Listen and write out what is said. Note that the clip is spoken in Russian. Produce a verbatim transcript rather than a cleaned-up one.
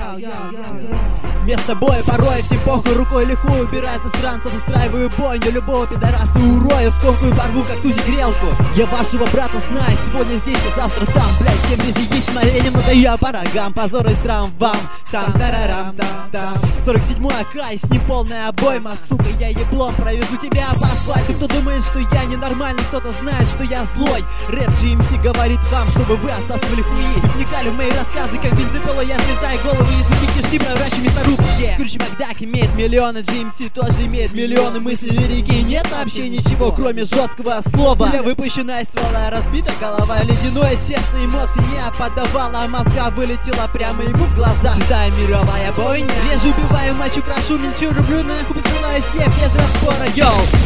Место боя порой всем похуй, рукой легкую убирая засранцев, устраиваю бойню любого пидораса урою, скомкую порву как тузик грелку. Я вашего брата знаю, сегодня здесь, а завтра там, блять, всем без яичного ленина даю по рогам, позор и срам вам. Там тарарам там там сорок седьмой АК, и с ним полная обойма, сука, я еблом провезу тебя по асфальту. Кто думает, что я ненормальный, кто-то знает, что я злой. Рэп джи эм си говорит вам, чтобы вы отсасывали хуи. Вникали в мои рассказы, как бензопила, я слезаю головы, языки кишки проворачиваю мясорубки. Yeah. Скрудж Макдак имеет миллионы, джи эм си тоже имеет миллионы мыслей, лирики. Нет вообще ничего, кроме жесткого слова. Я выпущена из ствола, разбита голова, ледяное сердце эмоций не подавала, а мозга вылетела прямо ему в глаза. Читаю мировая бойня, режу, убиваю, мочу, крошу, менчу, рублю, нахуй посылаю всех без разбора, йоу.